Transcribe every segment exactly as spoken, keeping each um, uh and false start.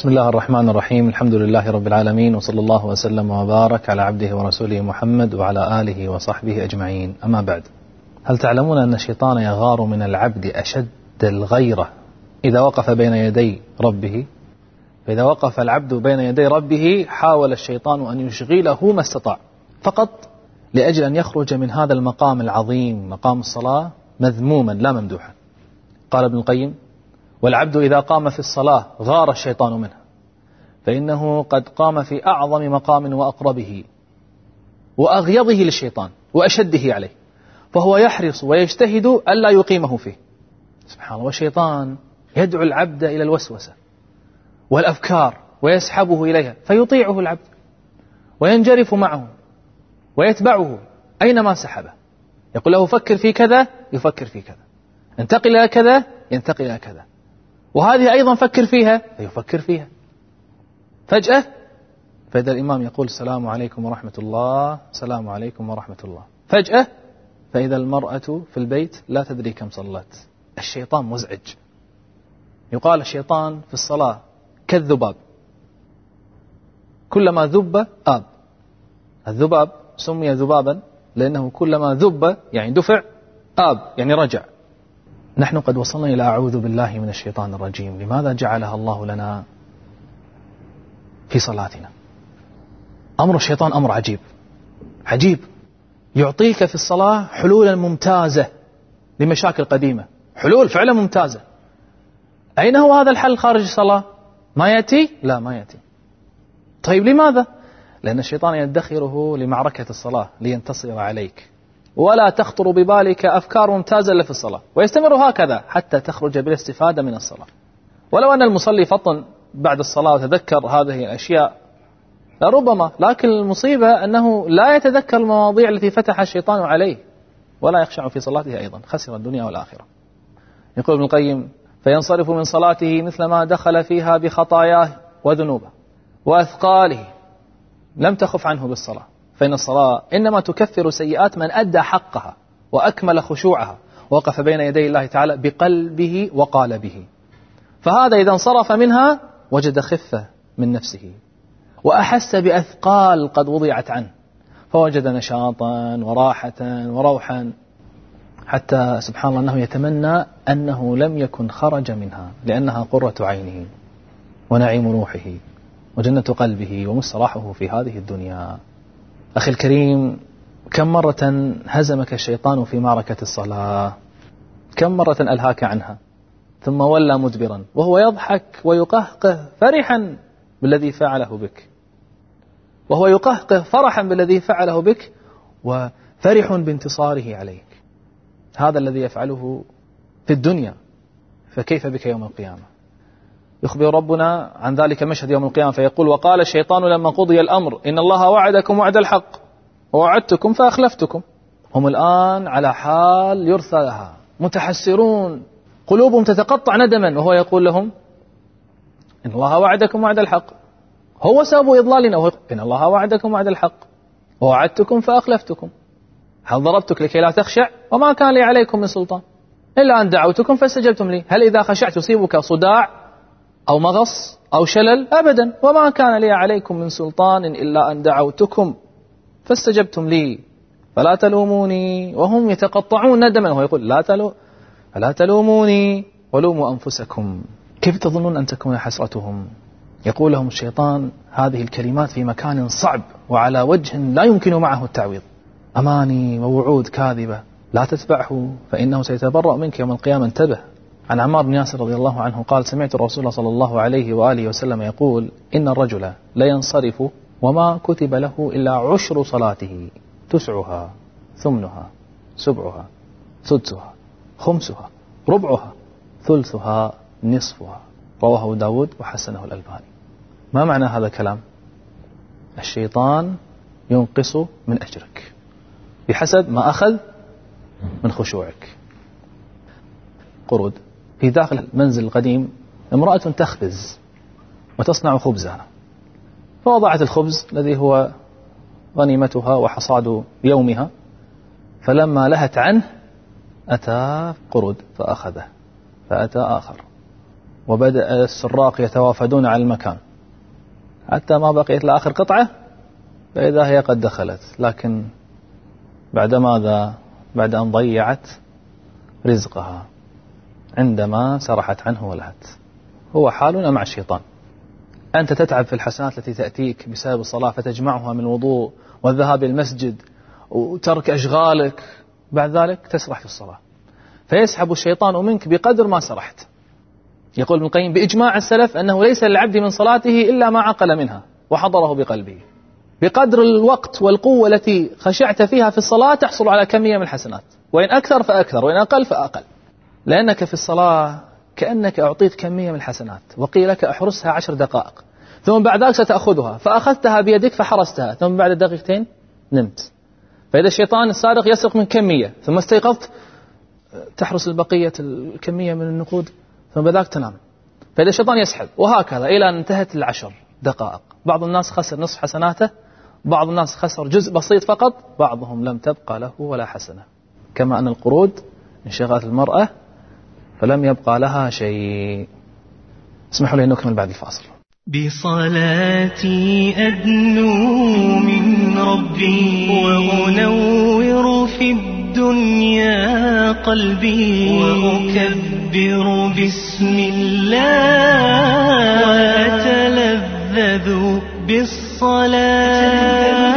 بسم الله الرحمن الرحيم. الحمد لله رب العالمين، وصلى الله وسلم وبارك على عبده ورسوله محمد وعلى آله وصحبه أجمعين. أما بعد، هل تعلمون أن الشيطان يغار من العبد أشد الغيرة إذا وقف بين يدي ربه؟ فإذا وقف العبد بين يدي ربه حاول الشيطان أن يشغله ما استطاع، فقط لأجل أن يخرج من هذا المقام العظيم، مقام الصلاة، مذموما لا ممدوحا. قال ابن القيم: والعبد إذا قام في الصلاة غار الشيطان منها، فإنه قد قام في أعظم مقام وأقربه وأغيظه للشيطان وأشده عليه، فهو يحرص ويجتهد ألا يقيمه فيه. سبحان الله. والشيطان يدعو العبد إلى الوسوسة والأفكار ويسحبه إليها، فيطيعه العبد وينجرف معه ويتبعه أينما سحبه. يقول له فكر في كذا، يفكر في كذا، انتقل إلى كذا، ينتقل إلى كذا، وهذه أيضا فكر فيها، فيفكر فيها. فجأة فإذا الإمام يقول السلام عليكم ورحمة الله، السلام عليكم ورحمة الله، فجأة فإذا المرأة في البيت لا تدري كم صلت. الشيطان مزعج. يقال الشيطان في الصلاة كالذباب، كلما ذب آب. الذباب سمي ذبابا لأنه كلما ذب يعني دفع، آب يعني رجع. نحن قد وصلنا إلى أعوذ بالله من الشيطان الرجيم. لماذا جعلها الله لنا في صلاتنا؟ أمر الشيطان أمر عجيب عجيب، يعطيك في الصلاة حلولا ممتازة لمشاكل قديمة، حلول فعلا ممتازة. أين هو هذا الحل خارج الصلاة؟ ما يأتي؟ لا ما يأتي. طيب لماذا؟ لأن الشيطان يدخره لمعركة الصلاة لينتصر عليك، ولا تخطر ببالك أفكار ممتازة إلا في الصلاة، ويستمر هكذا حتى تخرج بالاستفادة من الصلاة. ولو أن المصلي فطن بعد الصلاة وتذكر هذه الأشياء ربما، لكن المصيبة أنه لا يتذكر المواضيع التي فتح الشيطان عليه، ولا يخشع في صلاته أيضا، خسر الدنيا والآخرة. يقول ابن القيم: فينصرف من صلاته مثل ما دخل فيها بخطاياه وذنوبه وأثقاله، لم تخف عنه بالصلاة، فإن الصلاة إنما تكفر سيئات من أدى حقها وأكمل خشوعها، وقف بين يدي الله تعالى بقلبه وقالبه. فهذا إذا انصرف منها وجد خفة من نفسه، وأحس بأثقال قد وضعت عنه، فوجد نشاطا وراحة وروحا، حتى سبحان الله أنه يتمنى أنه لم يكن خرج منها، لأنها قرة عينه ونعيم روحه وجنة قلبه ومستراحه في هذه الدنيا. أخي الكريم، كم مرة هزمك الشيطان في معركة الصلاة؟ كم مرة ألهاك عنها ثم ولى مدبرا وهو يضحك ويقهقه فرحا بالذي فعله بك، وهو يقهقه فرحا بالذي فعله بك وفرح بانتصاره عليك. هذا الذي يفعله في الدنيا، فكيف بك يوم القيامة؟ يخبر ربنا عن ذلك مشهد يوم القيامة فيقول: وقال الشيطان لما قضي الأمر إن الله وعدكم وعد الحق ووعدتكم فأخلفتكم. هم الآن على حال يرثى لها، متحسرون، قلوبهم تتقطع ندما، وهو يقول لهم: إن الله وعدكم وعد الحق، هو سبب إضلالنا، وهو إن الله وعدكم وعد الحق ووعدتكم فأخلفتكم. هل ضربتك لكي لا تخشع؟ وما كان لي عليكم من سلطان إلا أن دعوتكم فاستجبتم لي. هل إذا خشعت يصيبك صداع أو مغص أو شلل؟ أبدا. وما كان لي عليكم من سلطان إلا أن دعوتكم فاستجبتم لي فلا تلوموني. وهم يتقطعون ندما، وهو يقول: لا تلو فلا تلوموني ولوموا أنفسكم. كيف تظنون أن تكون حسرتهم؟ يقول لهم الشيطان هذه الكلمات في مكان صعب وعلى وجه لا يمكن معه التعويض، أماني ووعود كاذبة، لا تتبعه فإنه سيتبرأ منك يوم القيامة. انتبه. عن عمار بن ياسر رضي الله عنه قال: سمعت الرسول صلى الله عليه وآله وسلم يقول: إن الرجل لا ينصرف وما كتب له إلا عشر صلاته، تسعها، ثمنها، سبعها، سدسها، خمسها، ربعها، ثلثها، نصفها. رواه داود وحسنه الألباني. ما معنى هذا الكلام؟ الشيطان ينقص من أجرك بحسب ما أخذ من خشوعك. قرود في داخل المنزل القديم امرأة تخبز وتصنع خبزها، فوضعت الخبز الذي هو غنيمتها وحصاد يومها، فلما لهت عنه أتى قرود فأخذه، فأتى آخر وبدأ السراق يتوافدون على المكان حتى ما بقيت لآخر قطعة فإذا هي قد دخلت، لكن بعد ماذا؟ بعد أن ضيعت رزقها عندما سرحت عنه ولهت. هو حالنا مع الشيطان. أنت تتعب في الحسنات التي تأتيك بسبب الصلاة فتجمعها من الوضوء والذهاب إلى المسجد وترك أشغالك، بعد ذلك تسرح في الصلاة فيسحب الشيطان منك بقدر ما سرحت. يقول ابن القيم بإجماع السلف أنه ليس للعبد من صلاته إلا ما عقل منها وحضره بقلبه. بقدر الوقت والقوة التي خشعت فيها في الصلاة تحصل على كمية من الحسنات، وإن أكثر فأكثر وإن أقل فأقل، لأنك في الصلاة كأنك أعطيت كمية من الحسنات وقيل لك أحرسها عشر دقائق ثم بعد ذلك ستأخذها، فأخذتها بيدك فحرستها ثم بعد دقيقتين نمت. فإذا الشيطان السارق يسرق من كمية ثم استيقظت تحرس البقية الكمية من النقود ثم بذلك تنام. فإذا الشيطان يسحب وهكذا إلى أن انتهت العشر دقائق. بعض الناس خسر نصف حسناته، بعض الناس خسر جزء بسيط فقط، بعضهم لم تبقى له ولا حسنة. كما أن القرود انشغلت المرأة فلم يبقى لها شيء. اسمحوا لي نكمل بعد الفاصل. بصلاتي أدنو من ربي وأنور في الدنيا قلبي وأكبر بسم الله وأتلذذ بالصلاة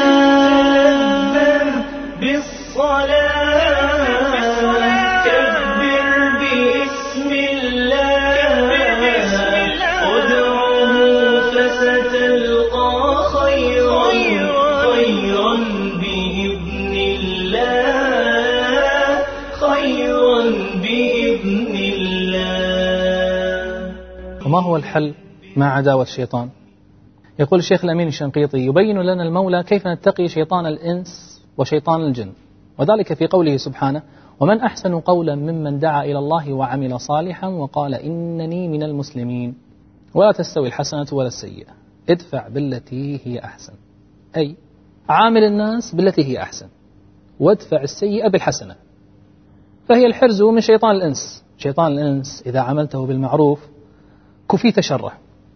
وما هو الحل مع عداوة الشيطان؟ يقول الشيخ الأمين الشنقيطي يبين لنا المولى كيف نتقي شيطان الإنس وشيطان الجن، وذلك في قوله سبحانه ومن أحسن قولا ممن دعا إلى الله وعمل صالحا وقال إنني من المسلمين. ولا تستوي الحسنة ولا السيئة، ادفع بالتي هي أحسن، أي عامل الناس بالتي هي أحسن وادفع السيئة بالحسنة. فهي الحرز من شيطان الإنس. شيطان الإنس إذا عملته بالمعروف كفيت شره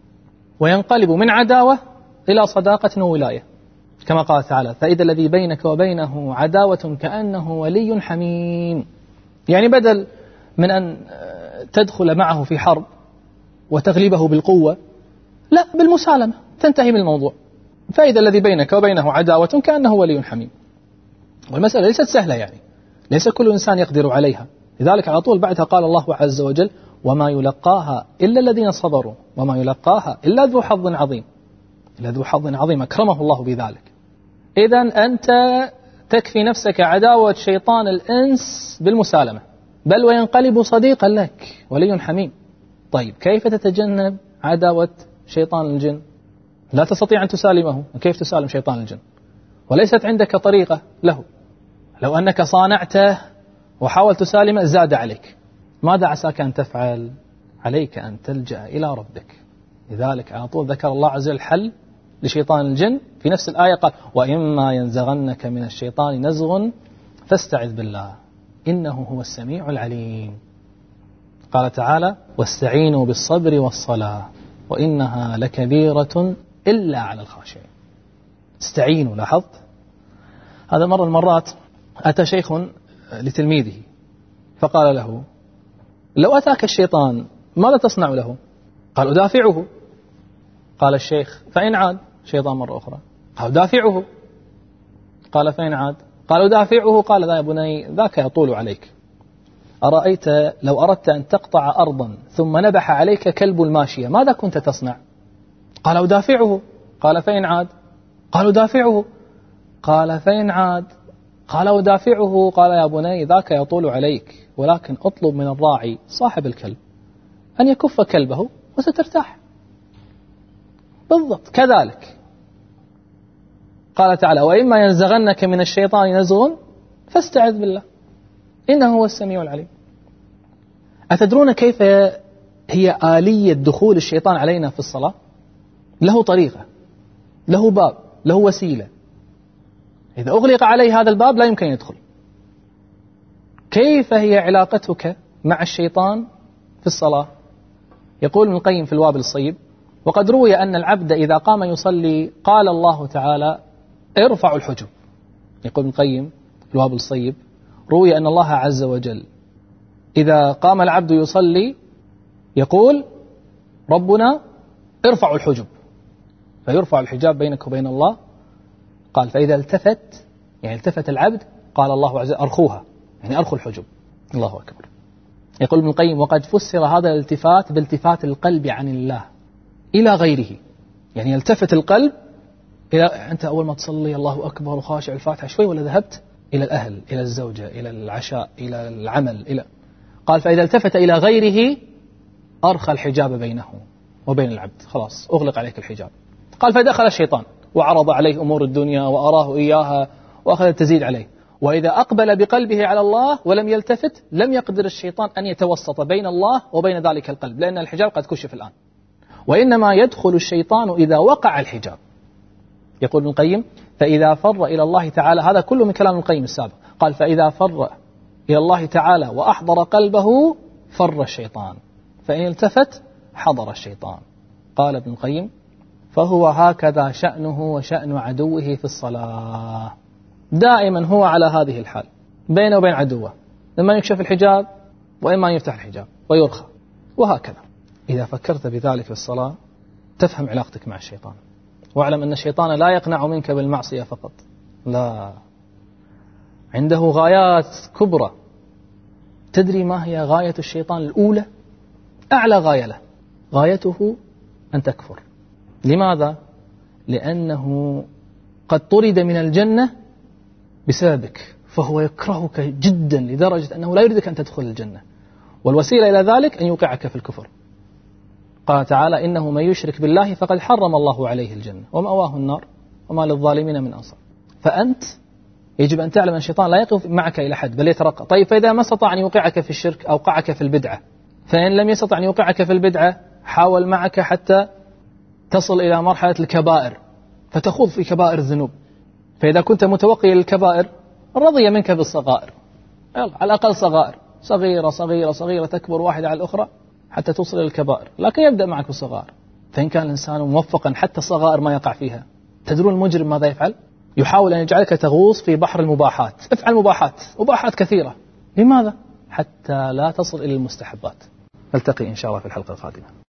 وينقلب من عداوة إلى صداقة وولاية، كما قال تعالى فإذا الذي بينك وبينه عداوة كأنه ولي حميم. يعني بدل من أن تدخل معه في حرب وتغلبه بالقوة، لا، بالمسالمة تنتهي من الموضوع. فإذا الذي بينك وبينه عداوة كأنه ولي حميم. والمسألة ليست سهلة، يعني ليس كل إنسان يقدر عليها. لذلك على طول بعدها قال الله عز وجل وما يلقاها إلا الذين صبروا وما يلقاها إلا ذو حظ عظيم. إلا ذو حظ عظيم أكرمه الله بذلك. إذن أنت تكفي نفسك عداوة شيطان الإنس بالمسالمة، بل وينقلب صديقا لك ولي حميم. طيب كيف تتجنب عداوة شيطان الجن؟ لا تستطيع أن تسالمه، كيف تسالم شيطان الجن وليست عندك طريقة له؟ لو أنك صانعته وحاول تسالمه زاد عليك. ماذا عساك أن تفعل؟ عليك أن تلجأ إلى ربك. لذلك على طول ذكر الله عز وجل الحل لشيطان الجن في نفس الآية، قال وإما ينزغنك من الشيطان نزغ فاستعذ بالله إنه هو السميع العليم. قال تعالى واستعينوا بالصبر والصلاة وإنها لكبيرة إلا على الخاشعين. استعينوا. لاحظت هذا مرة المرات أتى شيخ لتلميذه فقال له لو أتاك الشيطان ماذا تصنع له؟ قال أدافعه. قال الشيخ فإن عاد شيطان مرة أخرى. قال أدافعه. قال فإن عاد. قال أدافعه. قال ذا يا بني ذاك يطول عليك. أرأيت لو أردت أن تقطع أرضا ثم نبح عليك كلب الماشية ماذا كنت تصنع؟ قال أدافعه. قال فإن عاد. قال أدافعه. قال فإن عاد. قال أدافعه. قال يا بني ذاك يطول عليك، ولكن أطلب من الراعي صاحب الكلب أن يكف كلبه وسترتاح. بالضبط كذلك. قال تعالى وإما ينزغنك من الشيطان نزغ فاستعذ بالله إنه هو السميع العليم. أتدرون كيف هي آلية دخول الشيطان علينا في الصلاة؟ له طريقة، له باب، له وسيلة. إذا أغلق عليه هذا الباب لا يمكن يدخل. كيف هي علاقتك مع الشيطان في الصلاة؟ يقول ابن القيم في الوابل الصيب: وقد روي أن العبد إذا قام يصلي قال الله تعالى: ارفعوا الحجب. يقول ابن القيم في الوابل الصيب: روي أن الله عز وجل إذا قام العبد يصلي يقول ربنا: ارفعوا الحجب، فيرفع الحجاب بينك وبين الله. قال: فإذا التفت، يعني التفت العبد، قال الله عز وجل: أرخوها، يعني أرخوا الحجب. الله أكبر. يقول ابن القيم: وقد فسر هذا الالتفات بالتفات القلب عن الله إلى غيره، يعني يلتفت القلب إلى، أنت أول ما تصلي الله أكبر وخاشع الفاتحة شوي ولا ذهبت إلى الأهل، إلى الزوجة، إلى العشاء، إلى العمل، إلى قال: فإذا التفت إلى غيره أرخى الحجاب بينه وبين العبد، خلاص أغلق عليك الحجاب. قال: فدخل الشيطان وعرض عليه أمور الدنيا وأراه إياها وأخذ تزيد عليه. وإذا أقبل بقلبه على الله ولم يلتفت لم يقدر الشيطان أن يتوسط بين الله وبين ذلك القلب، لأن الحجاب قد كشف الآن، وإنما يدخل الشيطان إذا وقع الحجاب. يقول ابن القيم: فإذا فر إلى الله تعالى، هذا كله من كلام ابن القيم السابق، قال: فإذا فر إلى الله تعالى وأحضر قلبه فر الشيطان، فإن التفت حضر الشيطان. قال ابن القيم: فهو هكذا شأنه وشأن عدوه في الصلاة، دائما هو على هذه الحال بينه وبين عدوه، لما يكشف الحجاب وإما يفتح الحجاب ويرخى، وهكذا. إذا فكرت بذلك في الصلاة تفهم علاقتك مع الشيطان، واعلم أن الشيطان لا يقنع منك بالمعصية فقط، لا، عنده غايات كبرى. تدري ما هي غاية الشيطان الأولى؟ أعلى غاية له، غايته أن تكفر. لماذا؟ لأنه قد طرد من الجنة بسببك، فهو يكرهك جدا لدرجة أنه لا يريدك أن تدخل الجنة، والوسيلة إلى ذلك أن يوقعك في الكفر. قال تعالى: إنه من يشرك بالله فقد حرم الله عليه الجنة ومأواه النار وما للظالمين من أنصار. فأنت يجب أن تعلم أن الشيطان لا يقف معك إلى حد، بل يترقى. طيب، فإذا ما استطاع أن يوقعك في الشرك أوقعك في البدعة، فإن لم يستطع أن يوقعك في البدعة حاول معك حتى تصل إلى مرحلة الكبائر فتخوض في كبائر الذنوب. فإذا كنت متوقي للكبائر رضي منك بالصغائر، يلا على الأقل صغائر، صغيرة صغيرة صغيرة تكبر واحدة على الأخرى حتى توصل إلى الكبائر، لكن يبدأ معك بالصغائر. فإن كان الإنسان موفقا حتى الصغائر ما يقع فيها. تدرون المجرم ماذا يفعل؟ يحاول أن يجعلك تغوص في بحر المباحات، افعل مباحات، مباحات كثيرة. لماذا؟ حتى لا تصل إلى المستحبات. نلتقي إن شاء الله في الحلقة القادمة.